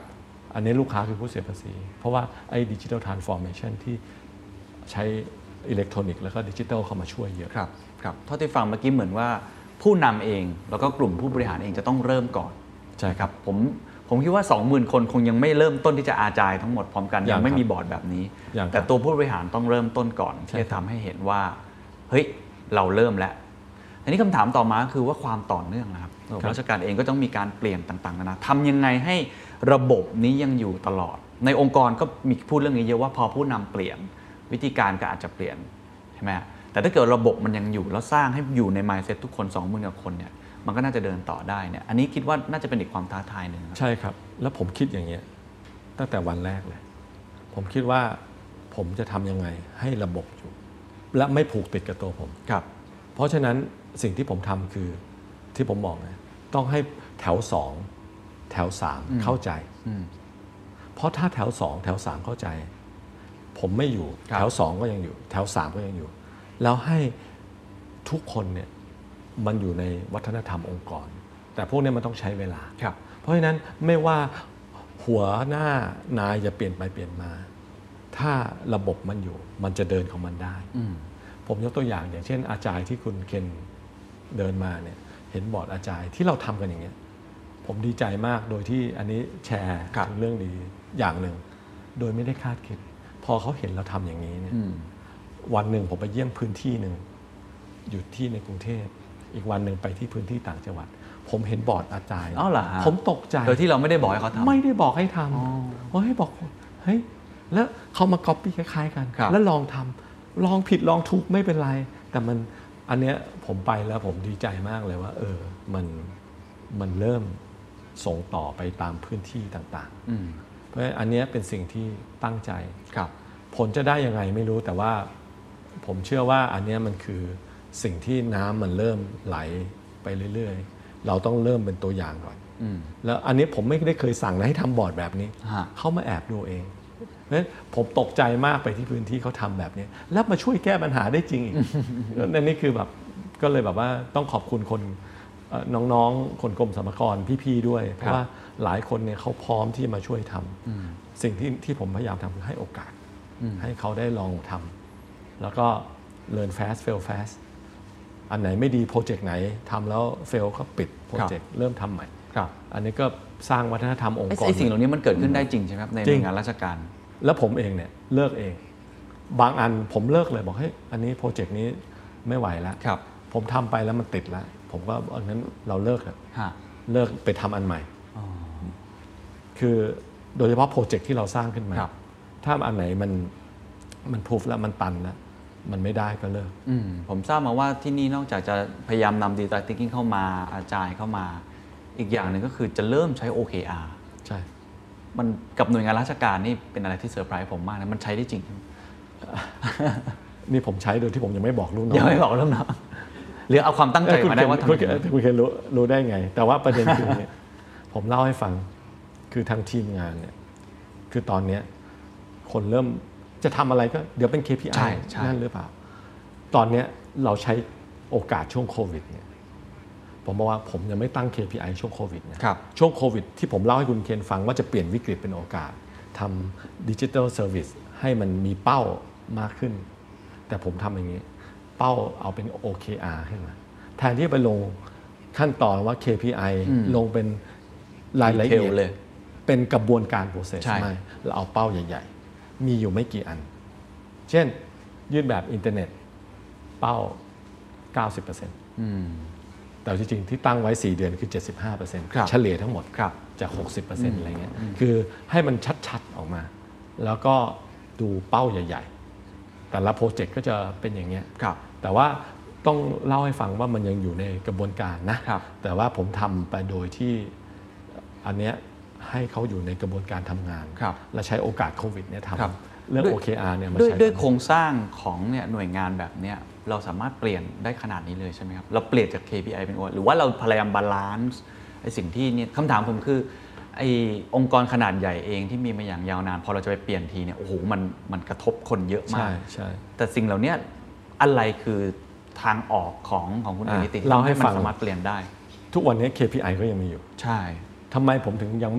อันนี้ลูกค้าคือผู้เสียภาษีเพราะว่าไอ้ดิจิทัลทรานส์ฟอร์เมชันที่ใช้อิเล็กทรอนิกส์แล้วก็ดิจิทัลเข้ามาช่วยเยอะครับครับเท่าที่ฟังเมื่อกี้เหมือนว่าผู้นำเองแล้วก็กลุ่มผู้บริหารเองจะต้องเริ่มก่อนใช่ครับผมผมคิดว่า สองหมื่น คนคงยังไม่เริ่มต้นที่จะอาจายทั้งหมดพร้อมกันยังไม่มีบอร์ดแบบนี้แต่ตัวผู้บริหารต้องเริ่มต้นก่อนที่จะทำให้เห็นว่าเฮ้ยเราเริ่มแล้วทีนี้คำถามต่อมาคือว่าความต่อเนื่องนะครับราชการเองก็ต้องมีการเปลี่ยนต่างๆนะทำยังไงให้ระบบนี้ยังอยู่ตลอดในองค์กรก็มีพูดเรื่องนี้เยอะว่าพอผู้นำเปลี่ยนวิธีการก็อาจจะเปลี่ยนใช่ไหมแต่ถ้าเกิดระบบมันยังอยู่แล้วสร้างให้อยู่ใน mindset ทุกคน สองหมื่น กว่าคนเนี่ยมันก็น่าจะเดินต่อได้เนี่ยอันนี้คิดว่าน่าจะเป็นอีกความท้าทายหนึ่งใช่ครับแล้วผมคิดอย่างเงี้ยตั้งแต่วันแรกเลยผมคิดว่าผมจะทำยังไงให้ระบบอยู่และไม่ผูกติดกับตัวผมครับเพราะฉะนั้นสิ่งที่ผมทำคือที่ผมบอกนะต้องให้แถวสองแถวสามเข้าใจเพราะถ้าแถวสองแถวสามเข้าใจผมไม่อยู่แถวสองก็ยังอยู่แถวสามก็ยังอยู่แล้วให้ทุกคนเนี่ยมันอยู่ในวัฒนธรรมองค์กรแต่พวกนี้มันต้องใช้เวลาเพราะฉะนั้นไม่ว่าหัวหน้านายจะเปลี่ยนไปเปลี่ยนมาถ้าระบบมันอยู่มันจะเดินของมันได้ผมยกตัวอย่างอย่างเช่นอาจารย์ที่คุณเคนเดินมาเนี่ยเห็นบอร์ดอาจารย์ที่เราทำกันอย่างเงี้ยผมดีใจมากโดยที่อันนี้แชร์ถึงเรื่องดีอย่างหนึ่งโดยไม่ได้คาดคิดพอเขาเห็นเราทำอย่างนี้เนี่ยวันหนึ่งผมไปเยี่ยมพื้นที่หนึ่งอยู่ที่ในกรุงเทพอีกวันหนึ่งไปที่พื้นที่ต่างจังหวัดผมเห็นบอร์ดอาจารย์ผมตกใจโดยที่เราไม่ได้บอกให้เขาทำไม่ได้บอกให้ทำว่าให้บอกเฮ้ยแล้วเขามาก๊อปปี้คล้ายๆกันแล้วลองทำลองผิดลองถูกไม่เป็นไรแต่มันอันเนี้ยผมไปแล้วผมดีใจมากเลยว่าเออมันมันเริ่มส่งต่อไปตามพื้นที่ต่างๆเพราะอันเนี้ยเป็นสิ่งที่ตั้งใจผลจะได้ยังไงไม่รู้แต่ว่าผมเชื่อว่าอันเนี้ยมันคือสิ่งที่น้ำมันเริ่มไหลไปเรื่อยๆเราต้องเริ่มเป็นตัวอย่างก่อนแล้วอันนี้ผมไม่ได้เคยสั่งนะให้ทำบอร์ดแบบนี้เขามาแอบดูเองเพราะฉะนั้นผมตกใจมากไปที่พื้นที่เขาทำแบบนี้แล้วมาช่วยแก้ปัญหาได้จริงอีกนั่นนี่คือแบบก็เลยแบบว่าต้องขอบคุณคนน้องๆคนกรมสรรพากรพี่ๆด้วยเพราะว่าหลายคนเนี่ยเขาพร้อมที่มาช่วยทำสิ่งที่ที่ผมพยายามทำคือให้โอกาสให้เขาได้ลองทำแล้วก็ learn fast fail fast อันไหนไม่ดีโปรเจกต์ไหนทำแล้ว fail ก็ปิดโปรเจกต์เริ่มทำใหม่อันนี้ก็สร้างวัฒนธรรมองค์กรไอ้สิ่งเหล่านี้มันเกิดขึ้นได้จริงใช่ไหมครับในงานราชการแล้วผมเองเนี่ยเลิกเองบางอันผมเลิกเลยบอกเฮ้ยอันนี้โปรเจกต์นี้ไม่ไหวแล้วผมทำไปแล้วมันติดแล้วผมก็อันนั้นเราเลิกเลิกไปทำอันใหม่คือโดยเฉพาะโปรเจกต์ที่เราสร้างขึ้นมาถ้าอันไหนมันมันพูฟแล้วมันตันแล้วมันไม่ได้ก็เลิกผมทราบมาว่าที่นี่นอกจากจะพยายามนำ Design Thinking เข้ามาอาจารย์เข้ามาอีกอย่างหนึ่งก็คือจะเริ่มใช้ โอ เค อาร์ใช่มันกับหน่วยงานราชการนี่เป็นอะไรที่เซอร์ไพรส์ผมมากนะมันใช้ได้จริงนี่ผมใช้โดยที่ผมยังไม่บอกลูกน้องยังไม่บอกลูกน้องหรือเอาความตั้งใจมาได้ว่าทำคุณคุณเคยรู้รู้ได้ไงแต่ว่าประเด็นคือเนี่ยผมเล่าให้ฟังคือทางทีมงานเนี่ยคือตอนนี้คนเริ่มจะทำอะไรก็เดี๋ยวเป็น เค พี ไอ นั่นหรือเปล่าตอนนี้เราใช้โอกาสช่วงโควิดเนี่ยผมบอกว่าผมยังไม่ตั้ง เค พี ไอ ช่วงโควิดนะช่วงโควิดที่ผมเล่าให้คุณเคนฟังว่าจะเปลี่ยนวิกฤตเป็นโอกาสทำดิจิทัลเซอร์วิสให้มันมีเป้ามากขึ้นแต่ผมทำอย่างนี้เป้าเอาเป็น โอ เค อาร์ ให้มาแทนที่ไปลงขั้นตอนว่า เค พี ไอ ลงเป็นรายละเอียดเลยเป็นกระบวนการ process ไม่เราเอาเป้าใหญ่ๆมีอยู่ไม่กี่อันเช่นยื่นแบบอินเทอร์เน็ตเป้า เก้าสิบเปอร์เซ็นต์ อืมแต่จริงๆที่ตั้งไว้สี่เดือนคือ เจ็ดสิบห้าเปอร์เซ็นต์ เฉลี่ยทั้งหมดจาก หกสิบเปอร์เซ็นต์ อะไรเงี้ยคือให้มันชัดๆออกมาแล้วก็ดูเป้าใหญ่ๆแต่ละโปรเจกต์ก็จะเป็นอย่างเงี้ยแต่ว่าต้องเล่าให้ฟังว่ามันยังอยู่ในกระบวนการนะแต่ว่าผมทำไปโดยที่อันเนี้ยให้เขาอยู่ในกระบวนการทำงานและใช้โอกาสโควิดเนี่ยทำเรื่อง โอ เค อาร์ เนี่ยมาใช้ด้วยโครงสร้างของเนี่ยหน่วยงานแบบเนี้ยเราสามารถเปลี่ยนได้ขนาดนี้เลยใช่ไหมครับเราเปลี่ยนจาก เค พี ไอ เป็น โอ หรือว่าเราพยายามบาลานซ์ไอ้สิ่งที่เนี่ยคำถามผมคือไอ้องค์กรขนาดใหญ่เองที่มีมาอย่างยาวนานพอเราจะไปเปลี่ยนทีเนี่ยโอ้โหมันมันกระทบคนเยอะมากใช่ใช่แต่สิ่งเหล่านี้อะไรคือทางออกของของคุณเอนิติเราให้ฟังสามารถเปลี่ยนได้ทุกวันนี้ เค พี ไอ ก็ยังมีอยู่ใช่ทำไมผมถึงยังไม่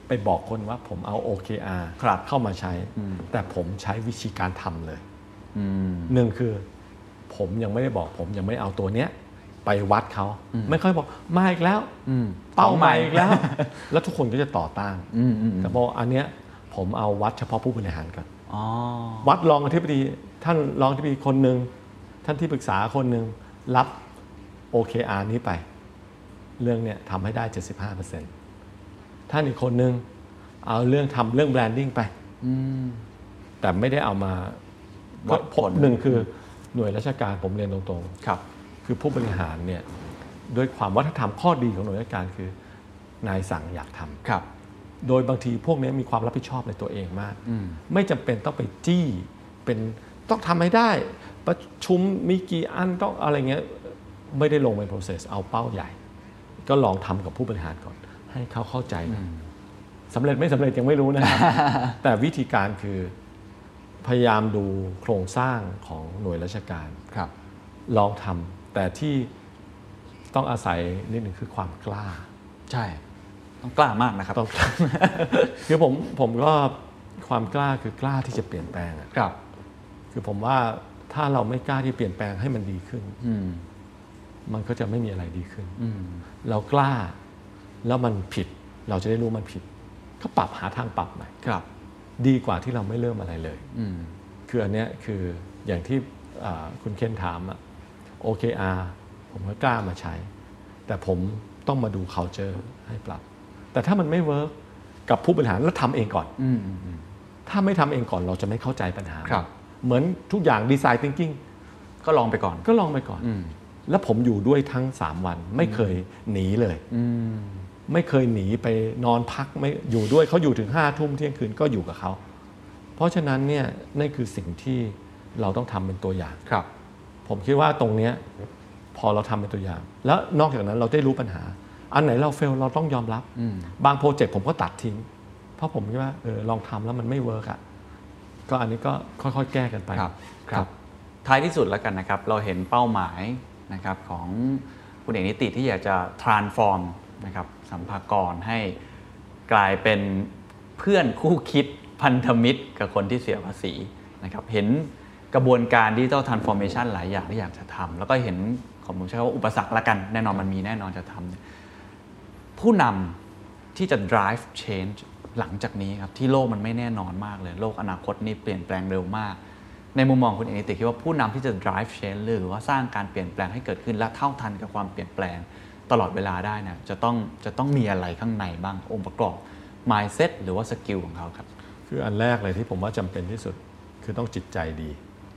ไปบอกคนว่าผมเอา โอ เค อาร์ เข้ามาใช้แต่ผมใช้วิธีการทำเลยหนึ่งคือผมยังไม่ได้บอกผมยังไม่เอาตัวเนี้ยไปวัดเขาไม่ค่อยบอกมาอีกแล้วเป้าหมายอีกแล้ว แล้วทุกคนก็จะต่อต้านแต่บอกอันเนี้ยผมเอาวัดเฉพาะผู้บริหารก่อนวัดรองอธิบดีท่านรองอธิบดีคนหนึ่งท่านที่ปรึกษาคนหนึ่งรับ โอ เค อาร์ นี้ไปเรื่องเนี้ยทำให้ได้ เจ็ดสิบห้าเปอร์เซ็นต์ ท่านอีกคนหนึ่งเอาเรื่องทำเรื่องแบรนดิ้งไปแต่ไม่ได้เอามาวัดผลหนึ่งคือหน่วยราชการผมเรียนตรงๆครับคือผู้บริหารเนี่ยด้วยความวัฒนธรรมข้อดีของหน่วยราชการคือนายสั่งอยากทำครับโดยบางทีพวกนี้มีความรับผิดชอบในตัวเองมากไม่จำเป็นต้องไปจี้เป็นต้องทำให้ได้ประชุมมีกี่อันต้องอะไรเงี้ยไม่ได้ลงใน process เอาเป้าใหญ่ก็ลองทำกับผู้บริหารก่อนให้เขาเข้าใจนะสำเร็จไม่สำเร็จยังไม่รู้นะครับ แต่วิธีการคือพยายามดูโครงสร้างของหน่วยราชการครับลองทำแต่ที่ต้องอาศัยนิดหนึ่งคือความกล้าใช่ต้องกล้ามากนะครับต้อง คือผมผมก็ความกล้าคือกล้าที่จะเปลี่ยนแปลงครับคือผมว่าถ้าเราไม่กล้าที่เปลี่ยนแปลงให้มันดีขึ้นมันก็จะไม่มีอะไรดีขึ้นเรากล้าแล้วมันผิดเราจะได้รู้มันผิดก็ปรับหาทางปรับใหม่ครับดีกว่าที่เราไม่เริ่มอะไรเลยคืออันเนี้ยคืออย่างที่คุณเคนถามอะ โอ เค อาร์ ผมก็กล้ามาใช้แต่ผมต้องมาดู culture ให้ปรับแต่ถ้ามันไม่เวิร์กกับผู้บริหารแล้วทำเองก่อนถ้าไม่ทำเองก่อนเราจะไม่เข้าใจปัญหาเหมือนทุกอย่างดีไซน์ทิงกิ้งก็ลองไปก่อนก็ลองไปก่อนแล้วผมอยู่ด้วยทั้งสามวันไม่เคยหนีเลยไม่เคยหนีไปนอนพักไม่อยู่ด้วยเขาอยู่ถึงห้าทุ่มเที่ยงคืนก็อยู่กับเขาเพราะฉะนั้นเนี่ยนั่นคือสิ่งที่เราต้องทำเป็นตัวอย่างครับผมคิดว่าตรงนี้พอเราทำเป็นตัวอย่างแล้วนอกจากนั้นเราได้รู้ปัญหาอันไหนเราเฟลเราต้องยอมรับบางโปรเจกต์ผมก็ตัดทิ้งเพราะผมคิดว่าเออลองทำแล้วมันไม่เวิร์กอ่ะก็อันนี้ก็ค่อยๆแก้กันไปครับครับท้ายที่สุดแล้วกันนะครับเราเห็นเป้าหมายนะครับของคุณเอกนิติที่อยากจะ transform นะครับสัมภากรให้กลายเป็นเพื่อนคู่คิดพันธมิตรกับคนที่เสียภาษีนะครับเห็นกระบวนการ Digital Transformation หลายอย่างที่อยากจะทำแล้วก็เห็นผมใช้ว่าอุปสรรคละกันแน่นอนมันมีแน่นอนจะทำผู้นำที่จะ drive change หลังจากนี้ครับที่โลกมันไม่แน่นอนมากเลยโลกอนาคตนี่เปลี่ยนแปลงเร็วมากในมุมมองคุณเอกนิติคิดว่าผู้นำที่จะ drive change หรือว่าสร้างการเปลี่ยนแปลงให้เกิดขึ้นและเท่าทันกับความเปลี่ยนแปลงตลอดเวลาได้นะจะต้องจะต้องมีอะไรข้างในบ้างองค์ประกอบ mindset หรือว่าสกิลของเขาครับคืออันแรกเลยที่ผมว่าจำเป็นที่สุดคือต้องจิตใจดี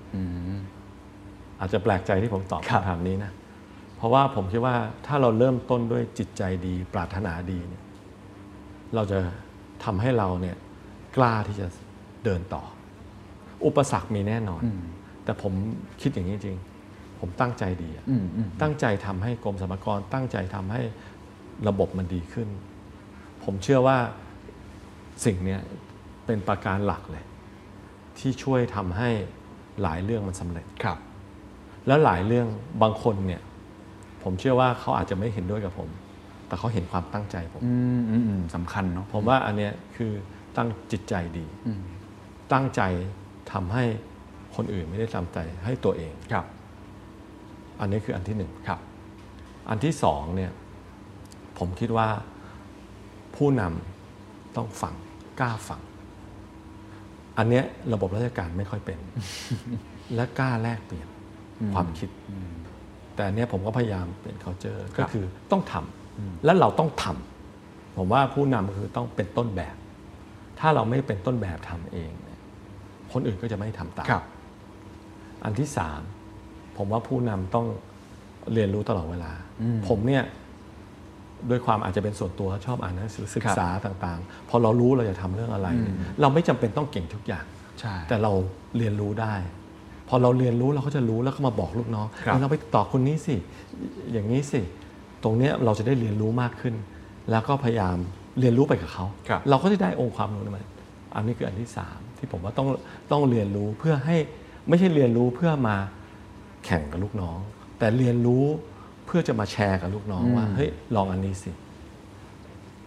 อาจจะแปลกใจที่ผมตอบคำถามนี้นะเพราะว่าผมคิดว่าถ้าเราเริ่มต้นด้วยจิตใจดีปรารถนาดีเนี่ยเราจะทำให้เราเนี่ยกล้าที่จะเดินต่ออุปสรรคมีแน่นอนแต่ผมคิดอย่างนี้จริงผมตั้งใจดีตั้งใจทำให้กรมสรรพากรตั้งใจทำให้ระบบมันดีขึ้นผมเชื่อว่าสิ่งนี้เป็นประการหลักเลยที่ช่วยทำให้หลายเรื่องมันสำเร็จครับแล้วหลายเรื่องบางคนเนี่ยผมเชื่อว่าเขาอาจจะไม่เห็นด้วยกับผมแต่เขาเห็นความตั้งใจผมสำคัญเนาะผมว่าอันนี้คือตั้งจิตใจดีตั้งใจทำให้คนอื่นไม่ได้ทำใจให้ตัวเองครับอันนี้คืออันที่หนึ่งครับอันที่สองเนี่ยผมคิดว่าผู้นำต้องฟังกล้าฟังอันนี้ระบบราชการไม่ค่อยเป็น และกล้าแลกเปลี่ยนความคิดแต่อันนี้ผมก็พยายามเปลี่ยน culture ก็คือต้องทำและเราต้องทำผมว่าผู้นำคือต้องเป็นต้นแบบถ้าเราไม่เป็นต้นแบบทำเองคนอื่นก็จะไม่ทำตามอันที่สามผมว่าผู้นำต้องเรียนรู้ตลอดเวลาผมเนี่ยด้วยความอาจจะเป็นส่วนตัวชอบอ่านหนังสือศึกษาต่างๆพอเรารู้เราจะทำเรื่องอะไรเราไม่จำเป็นต้องเก่งทุกอย่างแต่เราเรียนรู้ได้พอเราเรียนรู้เราก็จะรู้แล้วก็มาบอกลูกน้องเราไปต่อคนนี้สิอย่างนี้สิตรงนี้เราจะได้เรียนรู้มากขึ้นแล้วก็พยายามเรียนรู้ไปกับเขาเราก็จะได้องค์ความรู้นั้นอันนี้คืออันที่สามที่ผมว่าต้องต้องเรียนรู้เพื่อให้ไม่ใช่เรียนรู้เพื่อมาแข่งกับลูกน้องแต่เรียนรู้เพื่อจะมาแชร์กับลูกน้องว่าเฮ้ยลองอันนี้สิ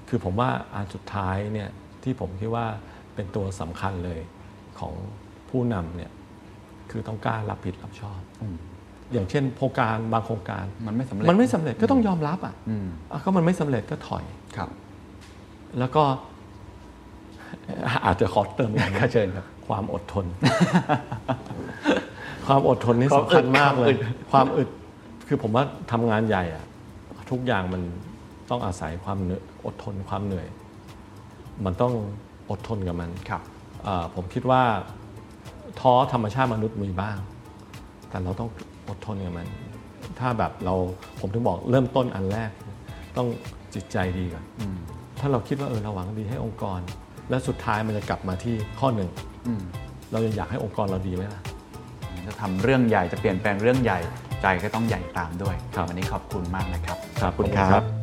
คือผมว่าอันสุดท้ายเนี่ยที่ผมคิดว่าเป็นตัวสำคัญเลยของผู้นำเนี่ยคือต้องกล้ารับผิดรับชอบอย่างเช่นโครงการบางโครงการมันไม่สำเร็จมันไม่สำเร็จก็ต้องยอมรับอ่ะก็มันไม่สำเร็จก็ถอยครับแล้วก็อาจจะขอเติมอีกเชิญครับความอดทน ความอดทนนี่สำคัญมากเลยความอึดคือผมว่าทำงานใหญ่อะทุกอย่างมันต้องอาศัยความอดทนความเหนื่อยมันต้องอดทนกับมันครับผมคิดว่าท้อธรรมชาติมนุษย์มีบ้างแต่เราต้องอดทนกับมันถ้าแบบเราผมถึงบอกเริ่มต้นอันแรกต้องจิตใจดีก่อนถ้าเราคิดว่าเออเราหวังดีให้องค์กรและสุดท้ายมันจะกลับมาที่ข้อหนึ่งเราจะอยากให้องค์กรเราดีไหมล่ะจะทำเรื่องใหญ่จะเปลี่ยนแปลงเรื่องใหญ่ใจก็ต้องใหญ่ตามด้วยวันนี้ขอบคุณมากนะครับขอบคุณครับ